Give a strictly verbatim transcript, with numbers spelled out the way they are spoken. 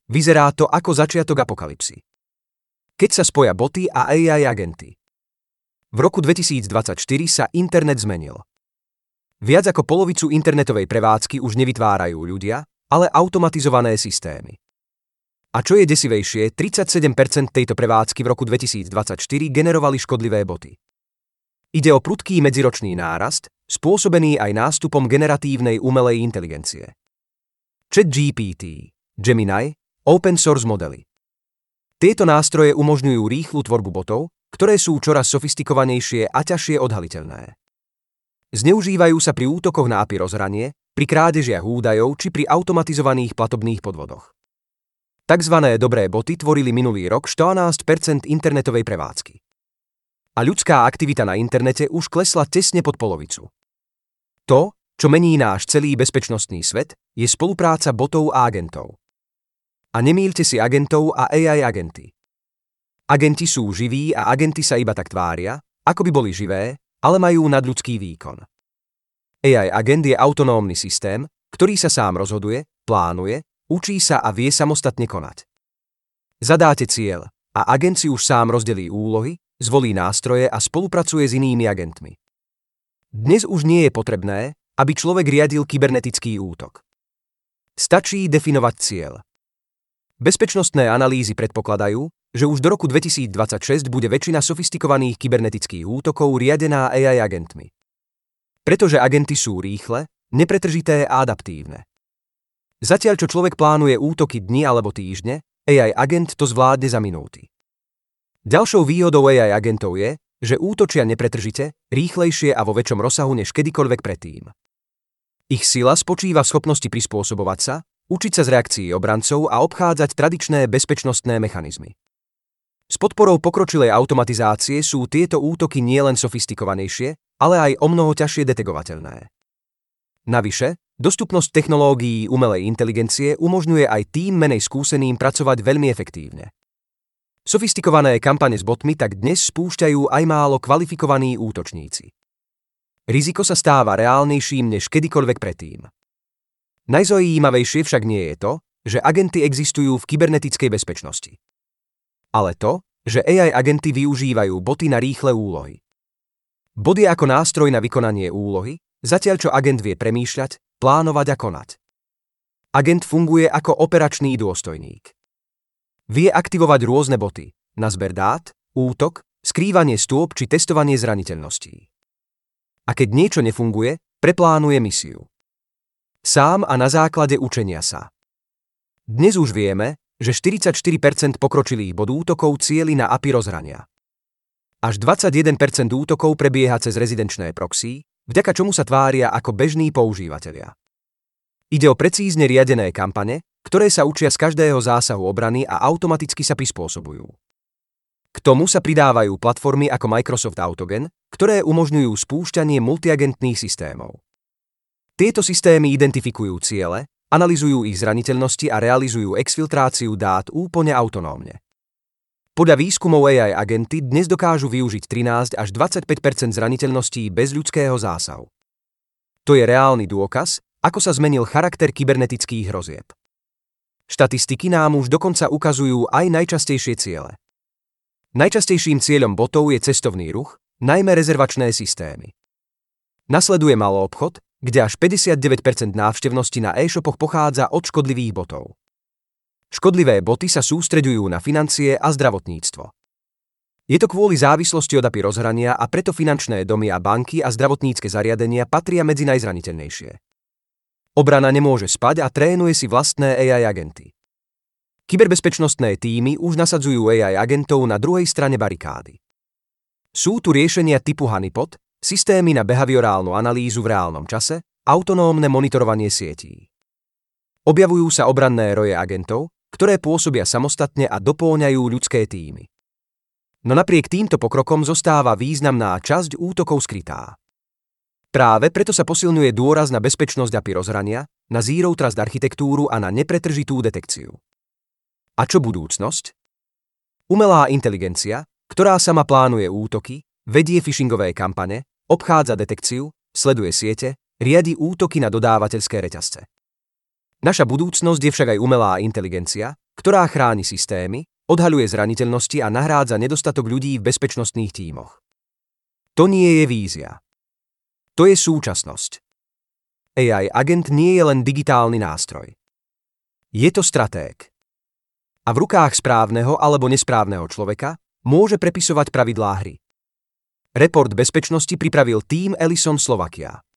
Vyzerá to ako začiatok apokalypsy. Keď sa spoja boty a á í agenty. V roku dvetisícdvadsaťštyri sa internet zmenil. Viac ako polovicu internetovej prevádzky už nevytvárajú ľudia, ale automatizované systémy. A čo je desivejšie, tridsaťsedem percent tejto prevádzky v roku dvetisícdvadsaťštyri generovali škodlivé boty. Ide o prudký medziročný nárast, spôsobený aj nástupom generatívnej umelej inteligencie. ChatGPT, Gemini, open source modely. Tieto nástroje umožňujú rýchlu tvorbu botov, ktoré sú čoraz sofistikovanejšie a ťažšie odhaliteľné. Zneužívajú sa pri útokoch na á pé í rozhranie, pri krádežiach údajov či pri automatizovaných platobných podvodoch. Takzvané dobré boty tvorili minulý rok štrnásť percent internetovej prevádzky. A ľudská aktivita na internete už klesla tesne pod polovicu. To, čo mení náš celý bezpečnostný svet, je spolupráca botov a agentov. A nemýlte si agentov a á í agenty. Agenti sú živí a agenty sa iba tak tvária, ako by boli živé, ale majú nadľudský výkon. á í agent je autonómny systém, ktorý sa sám rozhoduje, plánuje, učí sa a vie samostatne konať. Zadáte cieľ a agent si už sám rozdelí úlohy, zvolí nástroje a spolupracuje s inými agentmi. Dnes už nie je potrebné, aby človek riadil kybernetický útok. Stačí definovať cieľ. Bezpečnostné analýzy predpokladajú, že už do roku dvetisícdvadsaťšesť bude väčšina sofistikovaných kybernetických útokov riadená á í agentmi. Pretože agenty sú rýchle, nepretržité a adaptívne. Zatiaľ, čo človek plánuje útoky dni alebo týždne, á í agent to zvládne za minúty. Ďalšou výhodou á í agentov je, že útočia nepretržite, rýchlejšie a vo väčšom rozsahu než kedykoľvek predtým. Ich sila spočíva v schopnosti prispôsobovať sa, učiť sa z reakcií obrancov a obchádzať tradičné bezpečnostné mechanizmy. S podporou pokročilej automatizácie sú tieto útoky nielen sofistikovanejšie, ale aj omnoho ťažšie detekovateľné. Navyše, dostupnosť technológií umelej inteligencie umožňuje aj tým menej skúseným pracovať veľmi efektívne. Sofistikované kampane s botmi tak dnes spúšťajú aj málo kvalifikovaní útočníci. Riziko sa stáva reálnejším než kedykoľvek predtým. Najzaujímavejšie však nie je to, že agenty existujú v kybernetickej bezpečnosti. Ale to, že á í agenty využívajú boty na rýchle úlohy. Bot je ako nástroj na vykonanie úlohy, zatiaľ čo agent vie premýšľať, plánovať a konať. Agent funguje ako operačný dôstojník. Vie aktivovať rôzne boty, na zber dát, útok, skrývanie stôp či testovanie zraniteľností. A keď niečo nefunguje, preplánuje misiu. Sám a na základe učenia sa. Dnes už vieme, že štyridsaťštyri percent pokročilých bod útokov cieli na á pé í rozhrania. Až dvadsaťjeden percent útokov prebieha cez rezidenčné proxy, vďaka čomu sa tvária ako bežní používatelia. Ide o precízne riadené kampane, ktoré sa učia z každého zásahu obrany a automaticky sa prispôsobujú. K tomu sa pridávajú platformy ako Microsoft Autogen, ktoré umožňujú spúšťanie multiagentných systémov. Tieto systémy identifikujú ciele, analyzujú ich zraniteľnosti a realizujú exfiltráciu dát úplne autonómne. Podľa výskumov á í agenty dnes dokážu využiť trinásť až dvadsaťpäť percent zraniteľností bez ľudského zásahu. To je reálny dôkaz, ako sa zmenil charakter kybernetických hrozieb. Štatistiky nám už dokonca ukazujú aj najčastejšie ciele. Najčastejším cieľom botov je cestovný ruch, najmä rezervačné systémy. Nasleduje maloobchod, kde až päťdesiatdeväť percent návštevnosti na e-shopoch pochádza od škodlivých botov. Škodlivé boty sa sústreďujú na financie a zdravotníctvo. Je to kvôli závislosti od á pé í rozhrania a preto finančné domy a banky a zdravotnícke zariadenia patria medzi najzraniteľnejšie. Obrana nemôže spať a trénuje si vlastné á í agenty. Kyberbezpečnostné tímy už nasadzujú á í agentov na druhej strane barikády. Sú tu riešenia typu honeypot, systémy na behaviorálnu analýzu v reálnom čase, autonómne monitorovanie sietí. Objavujú sa obranné roje agentov, ktoré pôsobia samostatne a dopĺňajú ľudské tímy. No napriek týmto pokrokom zostáva významná časť útokov skrytá. Práve preto sa posilňuje dôraz na bezpečnosť á pé í rozhrania, na zero trust architektúru a na nepretržitú detekciu. A čo budúcnosť? Umelá inteligencia, ktorá sama plánuje útoky, vedie phishingové kampane, obchádza detekciu, sleduje siete, riadi útoky na dodávateľské reťazce. Naša budúcnosť je však aj umelá inteligencia, ktorá chráni systémy, odhaľuje zraniteľnosti a nahrádza nedostatok ľudí v bezpečnostných tímoch. To nie je vízia. To je súčasnosť. á í agent nie je len digitálny nástroj. Je to stratég. A v rukách správneho alebo nesprávneho človeka môže prepisovať pravidlá hry. Report bezpečnosti pripravil tím Ellison Slovakia.